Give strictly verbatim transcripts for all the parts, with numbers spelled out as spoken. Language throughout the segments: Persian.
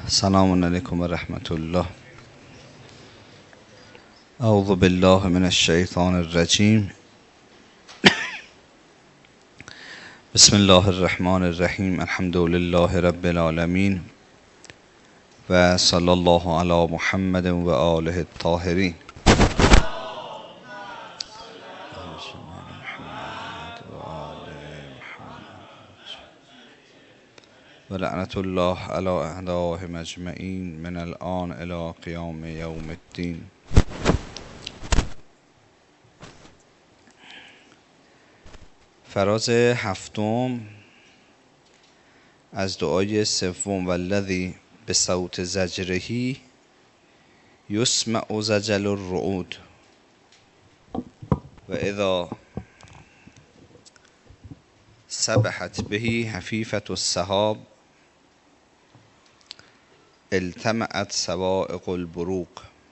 سلام علیکم و رحمت الله. اعوذ بالله من الشیطان الرجیم. بسم الله الرحمن الرحیم. الحمد لله رب العالمین و صلی الله علی محمد و آله الطاهرین. و لعنت الله علی اعدائهم اجمعین من الآن الی قیام یوم الدین. فراز هفتم از دعای سوم: والذی بصوت زجره یسمع زجل الرعود و اذا سبحت به حفیفة السحاب التمعت سوائق البروق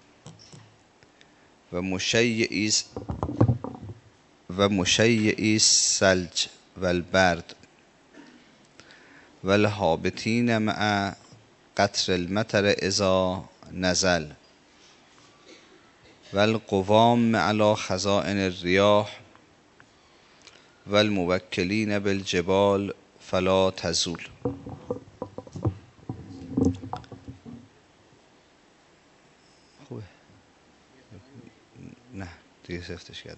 و مشیعی و مشیعی الثلج و البرد و الهابطین مع قطر المطر اذا نزل و القوام علی خزائن الریاح و الموکلین بالجبال فلا تزول. خوبه؟ نه دیگه سفتش کردم.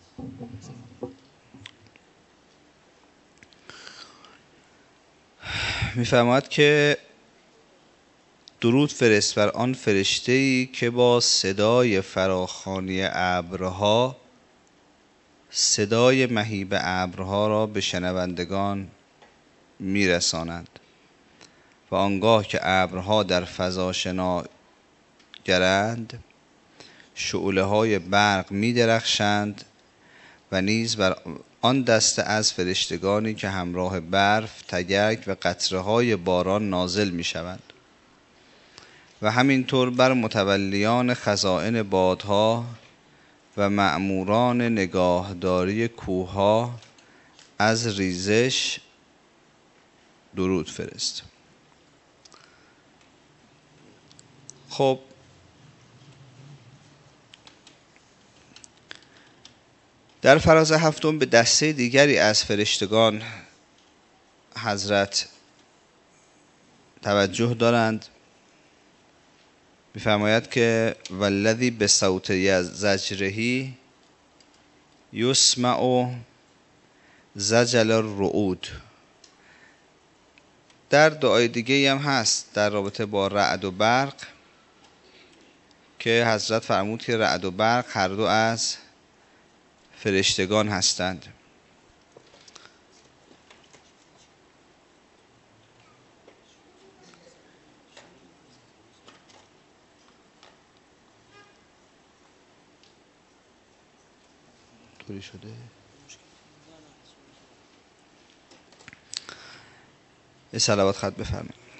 میفرماید که درود فرست بر آن فرشته‌ای که با صدای فراخوانی ابرها صدای مهیب ابرها را به شنوندگان میرساند و آنگاه که ابرها در فضا شنا گرند شعله های برق می درخشند و نیز بر آن دسته از فرشتگانی که همراه برف، تگرگ و قطره های باران نازل می شوند و همینطور بر متولیان خزائن بادها و مأموران نگاهداری کوهها از ریزش درود فرست. خب در فراز هفتم به دسته دیگری از فرشتگان حضرت توجه دارند. می‌فرماید که والذی بصوت زجره یسمع زجل الرعود. در دعای دیگه هم هست در رابطه با رعد و برق که حضرت فرمود که رعد و برق هر دو از فرشتگان هستند. طوری شده یه صلوات خط بفرمایید.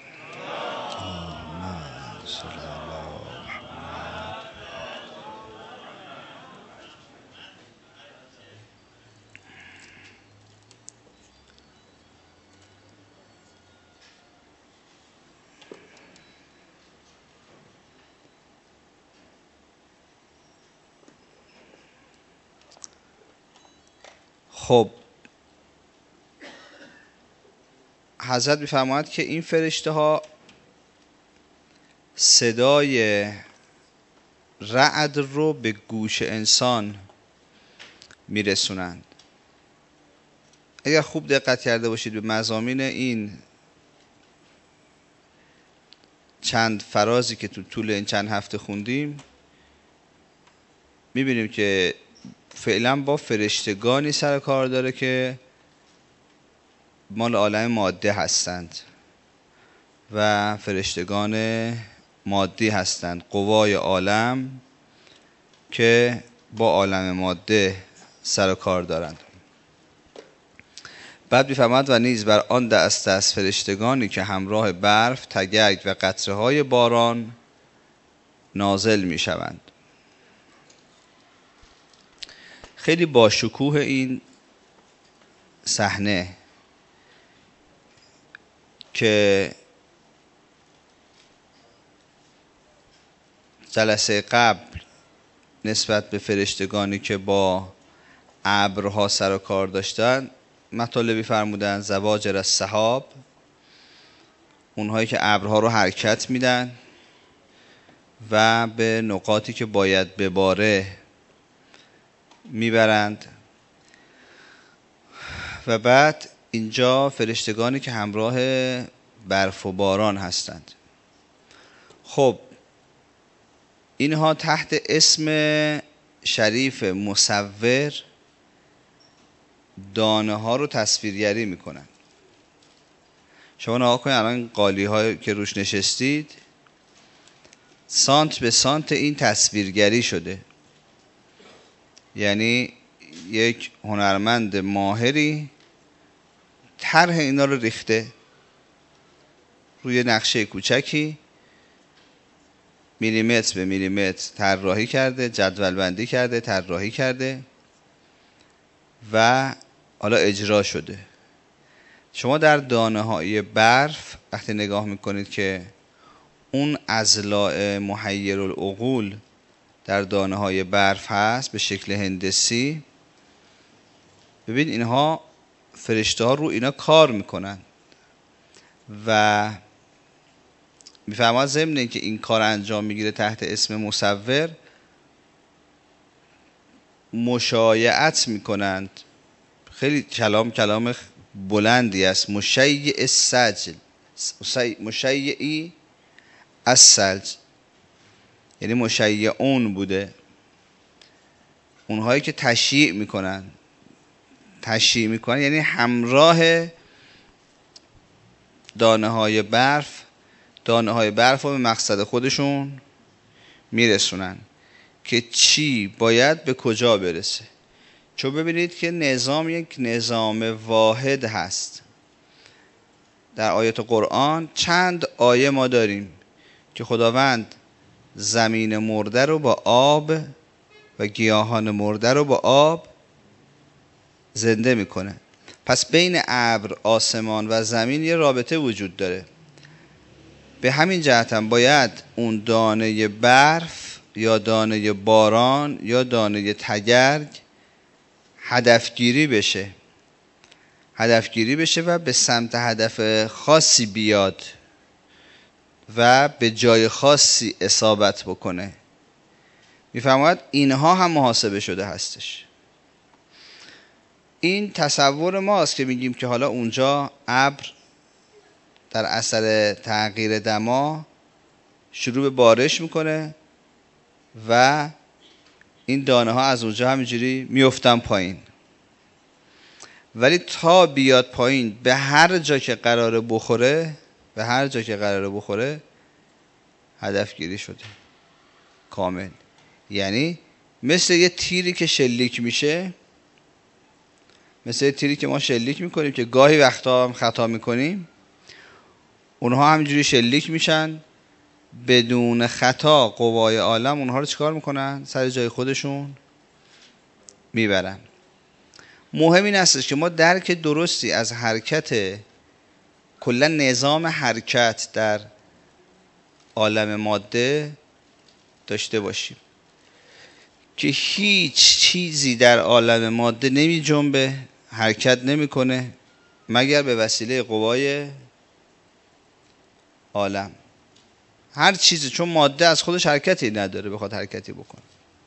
خب حضرت می‌فرماید که این فرشته ها صدای رعد رو به گوش انسان میرسونند. اگر خوب دقت کرده باشید به مضامین این چند فرازی که تو طول این چند هفته خوندیم میبینیم که فعلا با فرشتگانی سر کار داره که مال عالم ماده هستند و فرشتگان مادی هستند، قوای عالم که با عالم ماده سر کار دارند. بعد می‌فرماید و نیز بر آن دسته از فرشتگانی که همراه برف، تگرگ و قطره های باران نازل می‌شوند. خیلی با شکوه این صحنه که جلسه قبل نسبت به فرشتگانی که با ابرها سر و کار داشتن مطالبی فرمودن. زواجر السحاب، اونهایی که ابرها رو حرکت میدن و به نقاطی که باید بباره میبرند. و بعد اینجا فرشتگانی که همراه برف و باران هستند. خب اینها تحت اسم شریف مصور دانه ها رو تصویرگری میکنن. شما نگاه کنید الان قالی هایی که روش نشستید سانت به سانت این تصویرگری شده. یعنی یک هنرمند ماهری طرح اینا رو ریخته روی نقشه کوچکی، میلیمتر به میلیمتر طراحی کرده، جدول بندی کرده، طراحی کرده و حالا اجرا شده. شما در دانه های برف وقتی نگاه میکنید که اون اضلاع محیر العقول در دانه های برف هست به شکل هندسی، ببین اینها فرشته ها رو اینا کار میکنن و میفهمد ضمن اینکه این کار انجام میگیره تحت اسم مصور، مشایعت میکنند. خیلی کلام کلام بلندی است. مشیع السجل، مشیعی السلج، یعنی مشیعون بوده. اونهایی که تشییع میکنن، تشییع میکنن یعنی همراه دانه های برف، دانه های برف رو به مقصد خودشون میرسونن که چی باید به کجا برسه. چون ببینید که نظام یک نظام واحد هست. در آیات قرآن چند آیه ما داریم که خداوند زمین مرده رو با آب و گیاهان مرده رو با آب زنده میکنه. پس بین ابر، آسمان و زمین یه رابطه وجود داره. به همین جهت هم باید اون دانه برف یا دانه باران یا دانه تگرگ هدفگیری بشه هدفگیری بشه و به سمت هدف خاصی بیاد و به جای خاصی اصابت بکنه. میفرماید اینها هم محاسبه شده هستش. این تصور ماست که میگیم که حالا اونجا ابر در اثر تغییر دما شروع به بارش میکنه و این دانه ها از اونجا همینجوری میفتن پایین. ولی تا بیاد پایین به هر جا که قراره بخوره به هر جا که قراره بخوره هدف گیری شده کامل. یعنی مثل یه تیری که شلیک میشه، مثل یه تیری که ما شلیک میکنیم که گاهی وقتا هم خطا میکنیم، اونها همینجوری شلیک میشن بدون خطا. قوای عالم اونها رو چیکار میکنن؟ سر جای خودشون میبرن. مهم این است که ما درک درستی از حرکت، کلا نظام حرکت در عالم ماده داشته باشیم که هیچ چیزی در عالم ماده نمی جنبه، حرکت نمیکنه مگر به وسیله قوای عالم. هر چیزی، چون ماده از خودش حرکتی نداره بخواد حرکتی بکنه.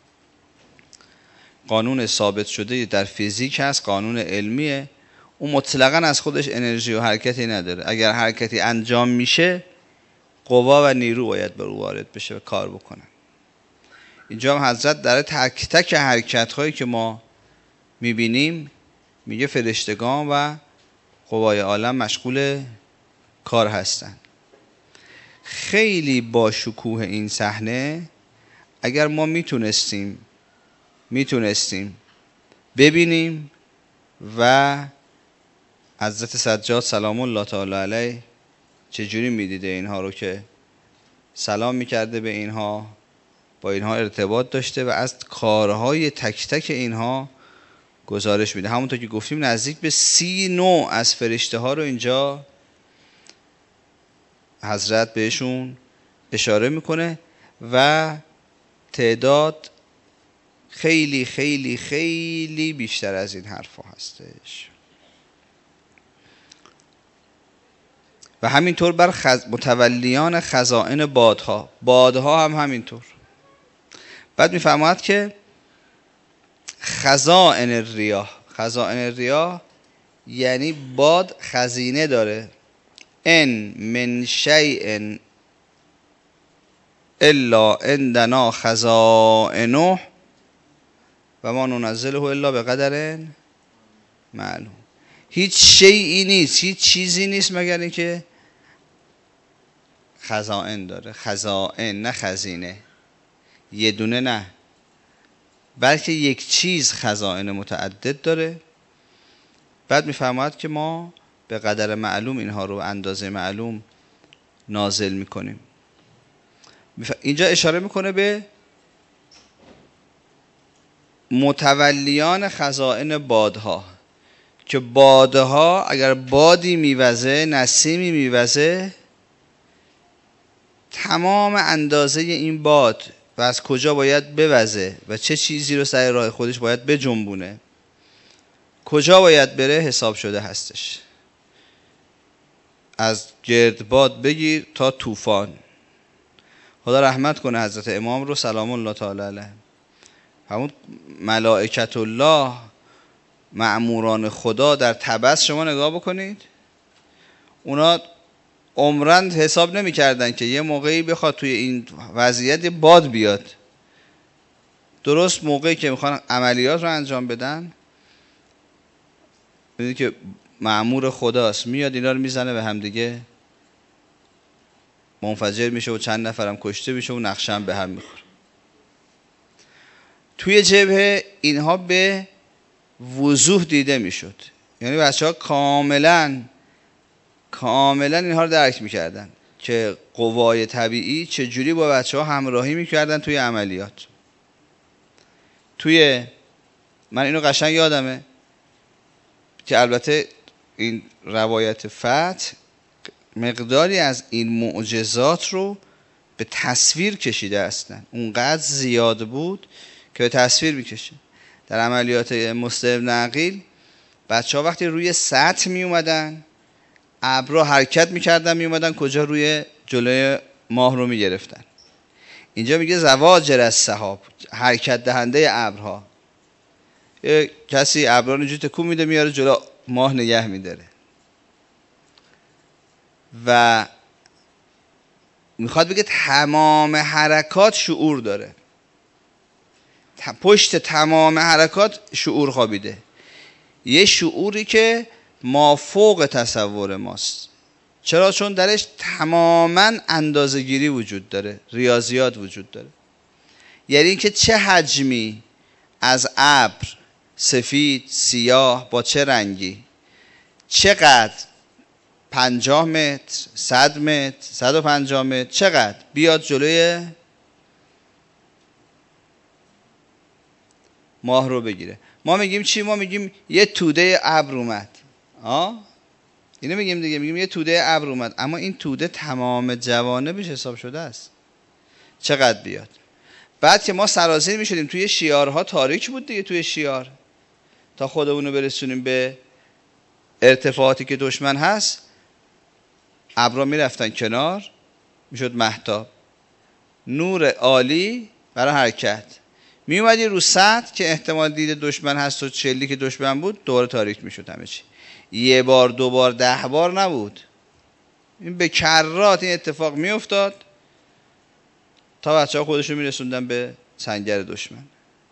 قانون ثابت شده در فیزیک هست، قانون علمیه، اون مطلقاً از خودش انرژی و حرکتی نداره. اگر حرکتی انجام میشه قوا و نیرو باید بر او وارد بشه و کار بکنه. اینجا هم حضرت در تک تک حرکت هایی که ما میبینیم میگه فرشتگان و قوای عالم مشغول کار هستن. خیلی با شکوه این صحنه اگر ما میتونستیم میتونستیم ببینیم و حضرت سجاد سلام الله تعالی علیه چجوری میدیده اینها رو که سلام میکرده به اینها، با اینها ارتباط داشته و از کارهای تک تک اینها گزارش میده. همونطور که گفتیم نزدیک به سی نوع از فرشته ها رو اینجا حضرت بهشون اشاره میکنه و تعداد خیلی خیلی خیلی بیشتر از این حرفا هستش. و همینطور بر خز... متولیان خزائن بادها، بادها هم همینطور. بعد میفرماید که خزائن الریاح، خزائن الریاح یعنی باد خزینه داره. ان من شیء الا عندنا خزائنه و ما ننزله الا به قدر معلوم. هیچ شیئی نیست، هیچ چیزی نیست مگر اینکه خزائن داره. خزائن، نه خزینه، یه دونه نه، بلکه یک چیز خزائن متعدد داره. بعد میفرماید که ما به قدر معلوم اینها رو اندازه معلوم نازل میکنیم. اینجا اشاره میکنه به متولیان خزائن بادها، که بادها اگر بادی میوزه، نسیمی میوزه، تمام اندازه این باد و از کجا باید بوزه و چه چیزی رو سر راه خودش باید بجنبونه، کجا باید بره، حساب شده هستش. از گردباد بگیر تا طوفان. خدا رحمت کنه حضرت امام رو سلام الله تعالی علیه. همون ملائکت الله، مأموران خدا در تبس شما نگاه بکنید، اونا عمرن حساب نمی کردن که یه موقعی بخواد توی این وضعیت باد بیاد. درست موقعی که میخوان عملیات رو انجام بدن، ببینید که مأمور خداست، میاد اینا رو میزنه به هم دیگه، منفجر میشه و چند نفرم کشته میشه و نقشه هم به هم میخوره. توی جبهه اینها به وضوح دیده میشد، یعنی بچه ها کاملا کاملا اینها رو درک میکردن که قوای طبیعی چجوری با بچه ها همراهی میکردن توی عملیات. توی من اینو قشنگ یادمه که البته این روایت فتح مقداری از این معجزات رو به تصویر کشیده هستن، اونقدر زیاد بود که به تصویر میکشه. در عملیات مسلم بن عقیل بچه ها وقتی روی سطح می اومدن، ابرها حرکت میکردن، می اومدن کجا، روی جلوی ماه رو میگرفتن. اینجا میگه زواجر السحاب، حرکت دهنده ابرها. یه کسی ابرها رو اینجوری تکون میده میاره جلو ماه نگه میداره و میخواد بگه تمام حرکات شعور داره، پشت تمام حرکات شعور خوابیده، یه شعوری که مافوق تصور ماست. چرا؟ چون درش تماما اندازه‌گیری وجود داره، ریاضیات وجود داره. یعنی اینکه چه حجمی از ابر، سفید، سیاه، با چه رنگی، چقدر، پنجاه متر، صد متر، صد و پنجاه متر، چقدر بیاد جلوی ماه رو بگیره. ما میگیم چی؟ ما میگیم یه توده ابر اومد. آه؟ اینو میگیم دیگه، میگیم یه توده ابر اومد، اما این توده تمام جوانبش حساب شده است، چقدر بیاد. بعد که ما سرازیر میشدیم توی شیارها، تاریک بود دیگه توی شیار، تا خودمونو برسونیم به ارتفاعاتی که دشمن هست، ابرا میرفتن کنار، میشد مهتاب، نور عالی برای حرکت. می اومدی رو سطح که احتمال دید دشمن هست و چلی که دشمن بود، دوباره تاریک میشد همه چی. یه بار دو بار ده بار نبود، این به کرات این اتفاق می افتاد تا بچه ها خودشون می رسوندن به سنگر دشمن.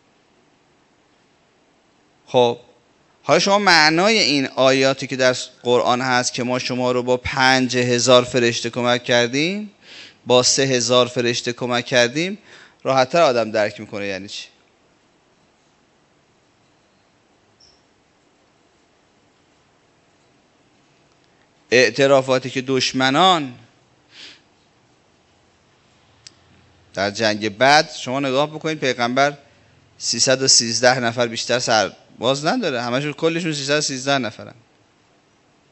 خب حالا شما معنای این آیاتی که در قرآن هست که ما شما رو با پنج هزار فرشته کمک کردیم، با سه هزار فرشته کمک کردیم، راحت‌تر آدم درک میکنه یعنی چی. اعترافاتی که دشمنان در جنگ بدر، شما نگاه بکنید پیغمبر سیصد و سیزده نفر بیشتر سرباز نداره، همشون کلشون سیصد و سیزده نفرن،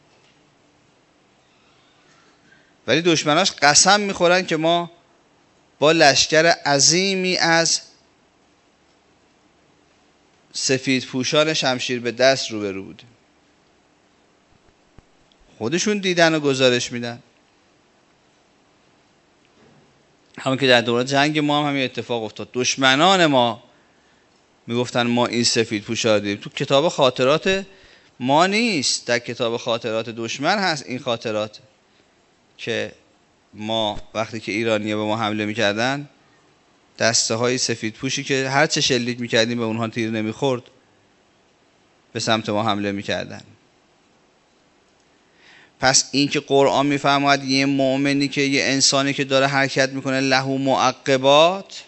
ولی دشمناش قسم میخورن که ما با لشکر عظیمی از سفید پوشان شمشیر به دست روبرو بودیم. خودشون دیدن و گزارش میدن. همون که در دوران جنگ ما هم همین اتفاق افتاد. دشمنان ما میگفتن ما این سفید پوشا دیدیم. تو کتاب خاطرات ما نیست، در کتاب خاطرات دشمن هست این خاطرات که ما وقتی که ایرانی‌ها به ما حمله میکردن دسته های سفید پوشی که هر چه شلیک میکردیم به اونها تیر نمیخورد به سمت ما حمله میکردن. پس این که قرآن میفرماید یه مؤمنی که یه انسانی که داره حرکت میکنه لهو معقبات،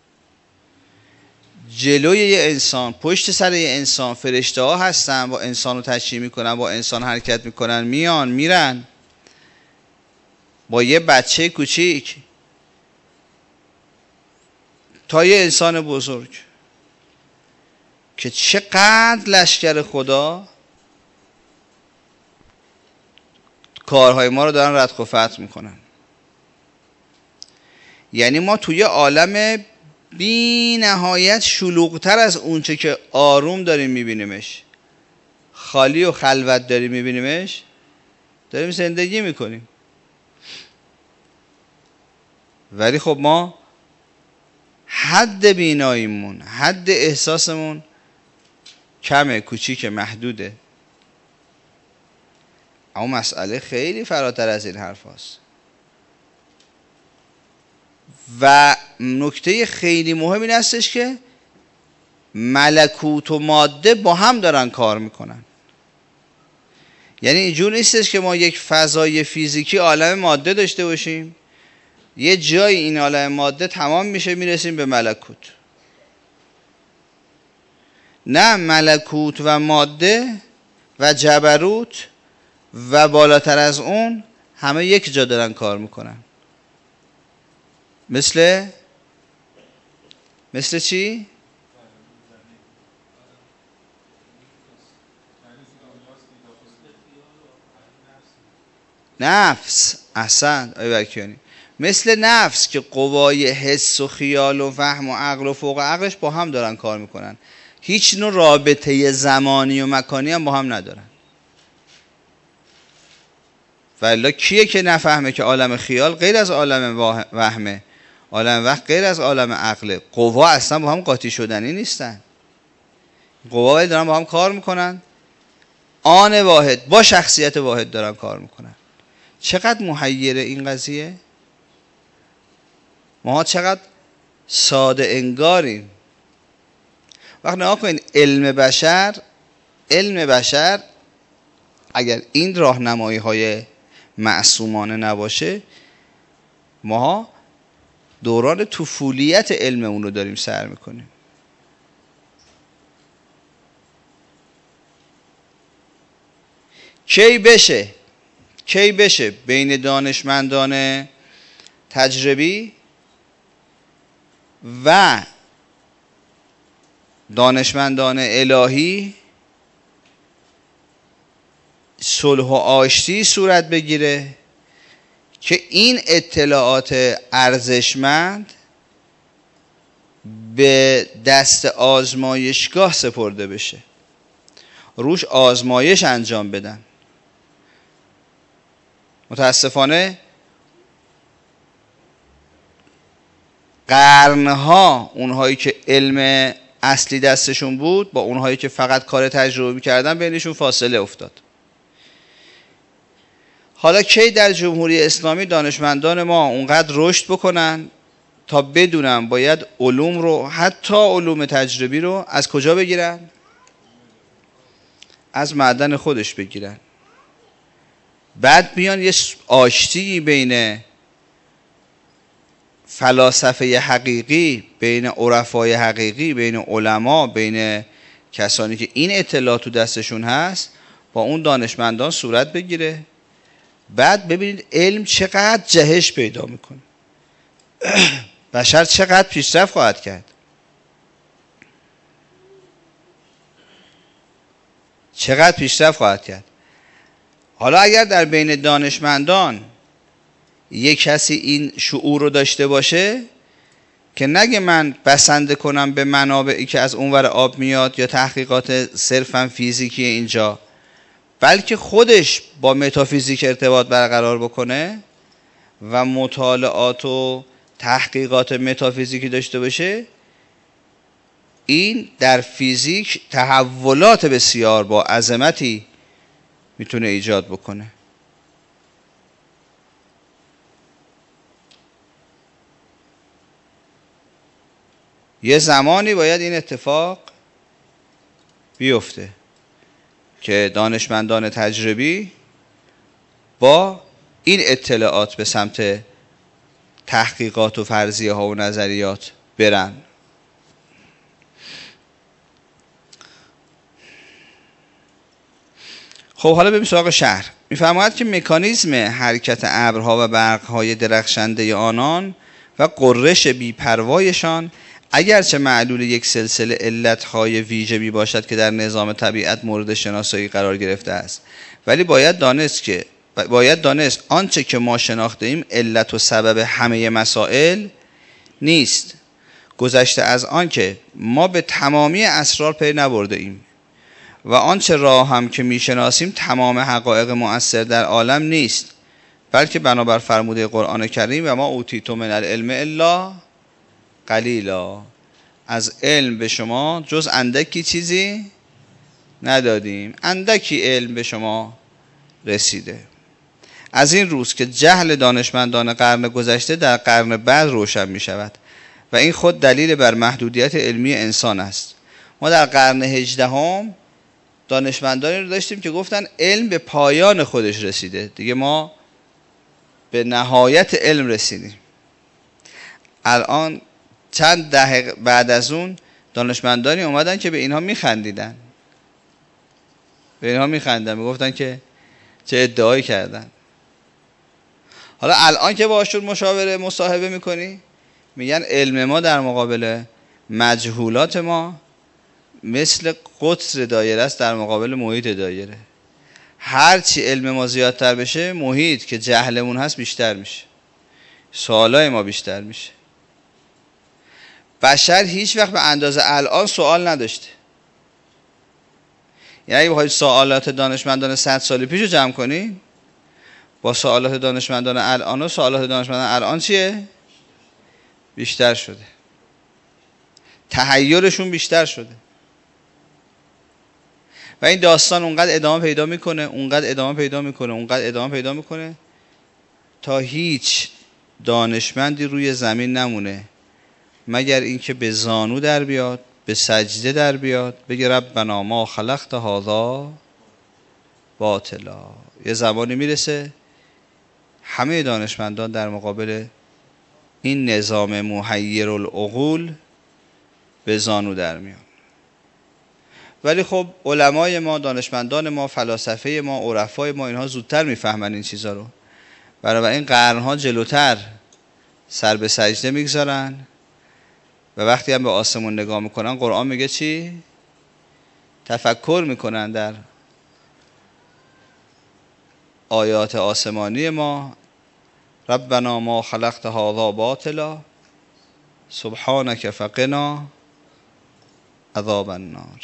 جلوی یه انسان، پشت سر یه انسان فرشته ها هستن، با انسان رو تشریح میکنن، با انسان حرکت میکنن، میان میرن، با یه بچه کوچیک تا یه انسان بزرگ، که چقدر لشکر خدا کارهای ما رو دارن ردخ و فتح میکنن. یعنی ما توی عالم بی نهایت شلوغتر از اونچه که آروم داریم میبینیمش، خالی و خلوت داریم میبینیمش، داریم زندگی میکنیم. ولی خب ما حد بیناییمون، حد احساسمون کمه، کوچیکه، محدوده. اما مسئله خیلی فراتر از این حرف هست. و نکته خیلی مهم این هستش که ملکوت و ماده با هم دارن کار میکنن. یعنی اینجور نیستش که ما یک فضای فیزیکی عالم ماده داشته باشیم، یه جای این عالم ماده تمام میشه میرسیم به ملکوت. نه، ملکوت و ماده و جبروت و بالاتر از اون همه یک جا دارن کار میکنن. مثل مثل چی؟ نفس. احسن آقای برکیانی. مثل نفس که قوای حس و خیال و فهم و عقل و فوق عقلش با هم دارن کار میکنن، هیچ نوع رابطه زمانی و مکانی هم با هم ندارن. والا کیه که نفهمه که عالم خیال غیر از عالم وهمه، عالم وهم غیر از عالم عقله. قوا اصلا با هم قاطی شدنی نیستن. قوا دارن با هم کار میکنن، آن واحد با شخصیت واحد دارن کار میکنن. چقدر محیره این قضیه. ما چقدر ساده انگاریم. وقت نگاه کنید، علم بشر علم بشر اگر این راهنمایی های معصومانه نباشه، ما دوران طفولیت علم اون رو داریم سر میکنیم. کی بشه کی بشه بین دانشمندان تجربی و دانشمندان الهی صلح و آشتی صورت بگیره که این اطلاعات ارزشمند به دست آزمایشگاه سپرده بشه، روش آزمایش انجام بدن. متاسفانه قرنها اونهایی که علم اصلی دستشون بود با اونهایی که فقط کار تجربه می‌کردن بینشون فاصله افتاد. حالا کی در جمهوری اسلامی دانشمندان ما اونقدر رشد بکنن تا بدونن باید علوم رو، حتی علوم تجربی رو، از کجا بگیرن؟ از معدن خودش بگیرن. بعد بیان یه آشتی بین فلاسفه حقیقی، بین عرفای حقیقی، بین علما، بین کسانی که این اطلاعات تو دستشون هست با اون دانشمندان صورت بگیره. بعد ببینید علم چقدر جهش پیدا میکنه، بشر چقدر پیشرفت خواهد کرد، چقدر پیشرفت خواهد کرد. حالا اگر در بین دانشمندان یک کسی این شعور رو داشته باشه، که نگه من بسنده کنم به منابعی که از اونور آب میاد یا تحقیقات صرفا فیزیکی اینجا، بلکه خودش با متافیزیک ارتباط برقرار بکنه و مطالعات و تحقیقات متافیزیکی داشته باشه، این در فیزیک تحولات بسیار با عظمتی میتونه ایجاد بکنه. یه زمانی باید این اتفاق بیفته که دانشمندان تجربی با این اطلاعات به سمت تحقیقات و فرضیه ها و نظریات برن. خب حالا بریم سراغ شرح. میفرماید که مکانیزم حرکت ابرها و برقهای درخشنده آنان و قررش بی‌پروایشان اگرچه معلول یک سلسله علتهای ویژه می باشد که در نظام طبیعت مورد شناسایی قرار گرفته است، ولی باید دانست که باید دانست آنچه که ما شناخته ایم علت و سبب همه مسائل نیست، گذشته از آن که ما به تمامی اسرار پی نبرده ایم و آنچه را هم که میشناسیم تمام حقایق مؤثر در عالم نیست، بلکه بنابر فرموده قرآن کریم و ما اوتیتم من العلم الا قلیلا، از علم به شما جز اندکی چیزی ندادیم، اندکی علم به شما رسیده. از این روز که جهل دانشمندان قرن گذشته در قرن بعد روشن می شود و این خود دلیل بر محدودیت علمی انسان است. ما در قرن هجدهم دانشمندانی رو داشتیم که گفتن علم به پایان خودش رسیده، دیگه ما به نهایت علم رسیدیم. الان چند دهه بعد از اون دانشمندانی اومدن که به اینها میخندیدن، به اینها میخندن، میگفتن که چه ادعایی کردن. حالا الان که باشون مشاوره مصاحبه میکنی میگن علم ما در مقابل مجهولات ما مثل قطر دایره است در مقابل محیط دایره. هرچی علم ما زیادتر بشه محیط که جهلمون هست بیشتر میشه، سوالای ما بیشتر میشه. بشر هیچ وقت به اندازه الان سوال نداشته. یعنی اگه بخواید سوالات دانشمندان صد سال پیش رو جمع کنی با سوالات دانشمندان الان و سوالات دانشمندان الان چیه؟ بیشتر شده، تحیرشون بیشتر شده و این داستان اونقدر ادامه پیدا میکنه اونقدر ادامه پیدا میکنه اونقدر ادامه پیدا میکنه تا هیچ دانشمندی روی زمین نمونه مگر اینکه به زانو در بیاد، به سجده در بیاد، بگه ربنا ما خلقت هذا باطلا. یه زمانی میرسه همه دانشمندان در مقابل این نظام محیر العقول به زانو در میان. ولی خب علمای ما، دانشمندان ما، فلاسفه ما، عرفای ما، اینها زودتر میفهمن این چیزا رو، برای این قرنها جلوتر سر به سجده میگذارن و وقتی هم به آسمون نگاه میکنن قرآن میگه چی؟ تفکر میکنن در آیات آسمانی ما. ربنا ما خلقت هذا باطلا سبحانك فقنا عذاب النار.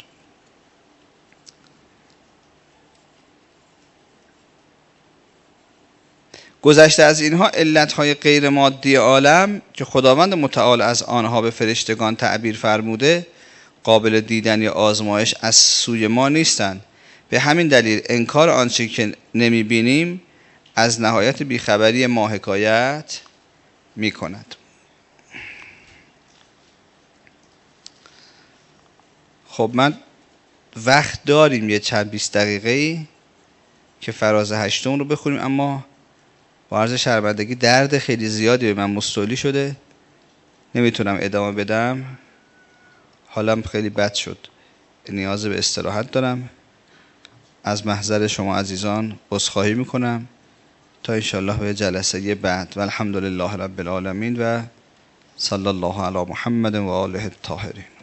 گذشته از اینها علتهای غیر مادی عالم که خداوند متعال از آنها به فرشتگان تعبیر فرموده قابل دیدن یا آزمایش از سوی ما نیستند. به همین دلیل انکار آنچه که نمی بینیم از نهایت بیخبری ما حکایت می کند. خب من وقت داریم یه چند بیست دقیقه‌ای که فراز هشتم رو بخونیم، اما با عرض شرمندگی درد خیلی زیادی به من مستولی شده، نمیتونم ادامه بدم، حالم خیلی بد شد، نیاز به استراحت دارم. از محضر شما عزیزان عذرخواهی میکنم تا انشاءالله به جلسه بعد. و الحمدلله رب العالمین و صلی الله علی محمد و آله الطاهرین.